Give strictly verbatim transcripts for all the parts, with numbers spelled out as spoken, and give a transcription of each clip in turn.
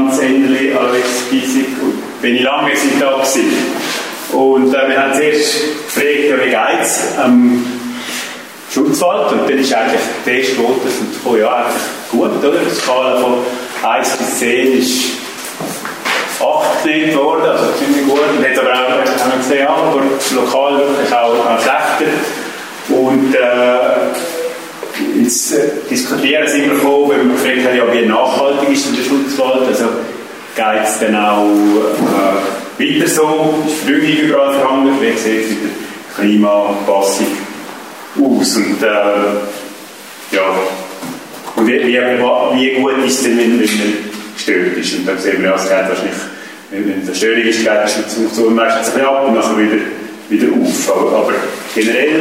ganz Enderli, Alois Giesig und Benni Lange sind da gewesen. Und äh, wir haben zuerst gefragt, ja, wie geht es am Schutzwald? Und dann ist eigentlich der erste Vote und ja, eigentlich gut, oder? Die Skala von eins bis zehn ist acht genannt worden, also ziemlich gut. Und hat aber auch, haben wir gesehen, aber lokal wirklich auch, auch schlechter. Und äh, jetzt äh, diskutieren sie immer davon, weil wir gefragt haben, ja, wie nachhaltig ist denn der Schutzwald? Also geht es dann auch äh, weiter so? Ist Frühling überall vorhanden? Wie sieht es mit der Klimaanpassung aus? Und äh, ja, und wie, wie, wie gut ist es denn, wenn, wenn man gestört ist? Und dann sehen wir, ja, es geht wahrscheinlich, wenn es eine Störung ist, geht die Schutzfunktion meistens ein bisschen ab und nachher wieder, wieder auf. Aber, aber generell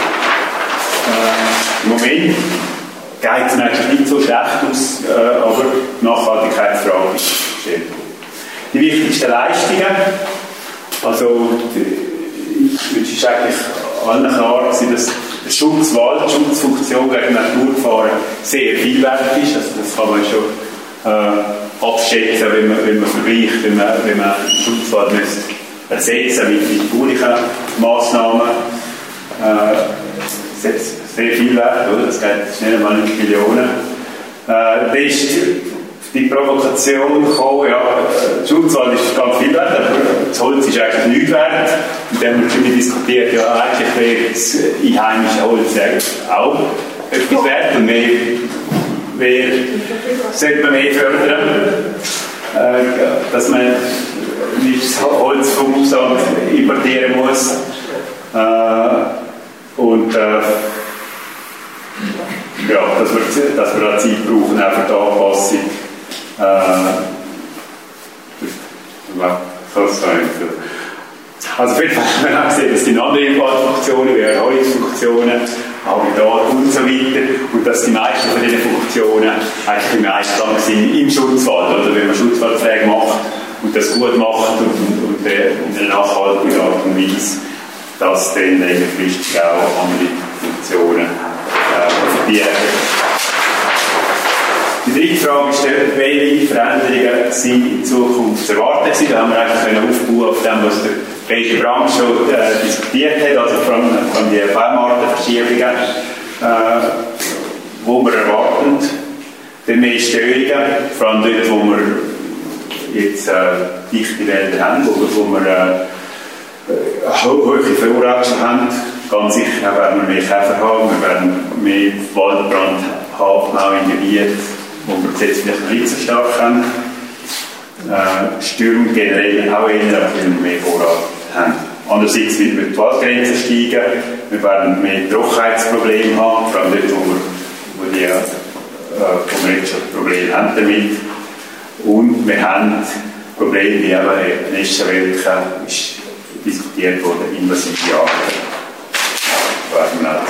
Äh, im Moment geht es eigentlich nicht so schlecht aus, äh, aber die Nachhaltigkeitsfrage ist gestellt. Die wichtigsten Leistungen, also es ist eigentlich allen klar gewesen, dass der Schutzwald, die Schutzfunktion gegen Naturgefahren sehr vielwertig ist. Also das kann man schon äh, abschätzen, wenn man, wenn man vergleicht, wenn man, wenn man den Schutzwald ersetzen mit, mit baulichen Massnahmen. Äh, sehr, sehr viel wert, oder? Das geht schnell mal in Millionen. Äh, da ist die Provokation gekommen, ja, der Schutzwald ist ganz viel wert, aber das Holz ist eigentlich nichts wert. Und dann haben wir schon diskutiert, ja, eigentlich wäre das einheimische Holz auch etwas wert und mehr, mehr sollte man mehr fördern, äh, dass man nicht das Holz vom Ausland importieren muss. Äh, Und äh, ja, dass wir, dass wir da Zeit brauchen, auch für die Anpassung. Äh, das sein. Also auf jeden Fall haben wir auch gesehen, dass die Non-Funktionen, wie Erholungsfunktionen, Habitat und so weiter, und dass die meisten von diesen Funktionen eigentlich im Einklang sind im Schutzwald, oder wenn man Schutzwaldpflege macht und das gut macht und, und, und in einer nachhaltigen Art und Weise, dass dann längerfristig auch andere Funktionen äh, profitieren. Die dritte Frage ist, welche Veränderungen sind in Zukunft zu erwarten sind. Da haben wir eigentlich aufbauen auf dem, was der welche Branche schon äh, diskutiert hat, also von, von den Baumartenverschiebungen, äh, wo wir erwarten, dann mehr Störungen, vor allem dort, wo wir jetzt äh, dichte Wälder haben, wo, wo wir äh, hohe Vorräte haben. Ganz sicher werden wir mehr Käfer haben, wir werden mehr Waldbrand haben, auch in Gebieten, wo wir das jetzt vielleicht nicht so stark haben. Äh, Stürme generell auch eher, weil wir mehr Vorrat haben. Andererseits wird die Waldgrenze steigen, wir werden mehr Trockenheitsprobleme haben, vor allem dort, wo wir, wo die, äh, wo wir jetzt schon Probleme haben damit. Und wir haben Probleme, wie eben Nessenwelke ist diskutiert worden, invasive Arten. Werden wir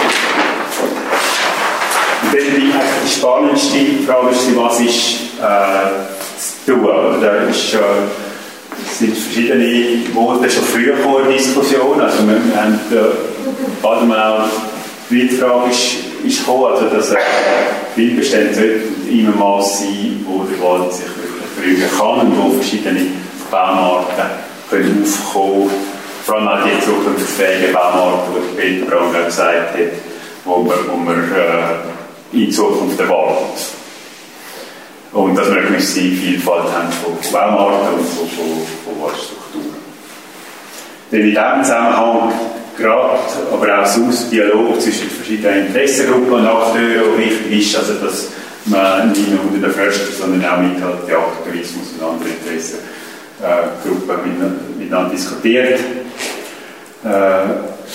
und dann die, die spannendste Frage ist, was ist äh, zu tun? Da ist, äh, sind verschiedene Worte schon früher vor der Diskussion. Also wir, wir haben äh, auch die Frage ist, ist gekommen, also dass äh, Wildbestände sollten immer Maß sein, wo der Wald sich wirklich verringern kann und wo verschiedene Baumarten können aufkommen. Vor allem auch die zukunftsfähigen Baumarten, die Peter Braun gesagt hat, wo wir, wo wir äh, in Zukunft erwarten. Und dass wir eine gewisse Vielfalt haben von Baumarten und von, von, von Waldstrukturen. Denn in diesem Zusammenhang gerade, aber auch sonst Dialog zwischen verschiedenen Interessengruppen und Akteuren, die wichtig ist, also dass man nicht nur unter den Förstern, sondern auch mit halt Jagdtourismus und anderen Interessengruppen äh, miteinander diskutiert. Äh,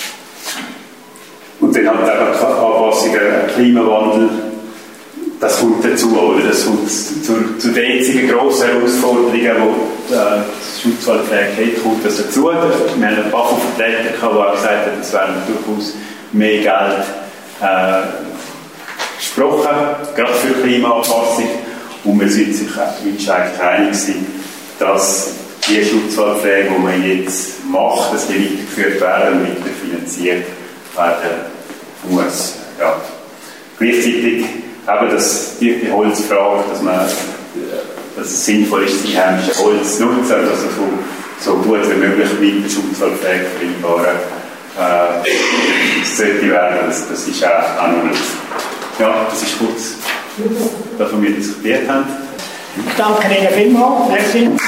und dann halt auch Anpassungen, Klimawandel, das kommt dazu, oder? Das kommt zu, zu den jetzigen grossen Herausforderungen, die äh, die Schutzwaldpflege hat, kommt das dazu. Wir haben einen BAFU-Vertreter, der auch gesagt hat, es wäre durchaus mehr Geld äh, gesprochen, gerade für Klimaanpassung. Und wir sind sich eigentlich einig sein, dass die Schutzwaldpflege, die man jetzt macht, dass die weitergeführt werden und weiterfinanziert werden muss. Ja. Gleichzeitig eben das, die, die Holzfrage, dass man, dass dass es sinnvoll ist, das einheimische Holz zu nutzen, also so, so gut wie möglich mit der Schutzwaldpflege vereinbaren. Äh, das sollte werden, das, das ist auch, auch noch nicht. Ja, das ist kurz, das, was wir diskutiert haben. Ich danke Ihnen vielmals. Merci.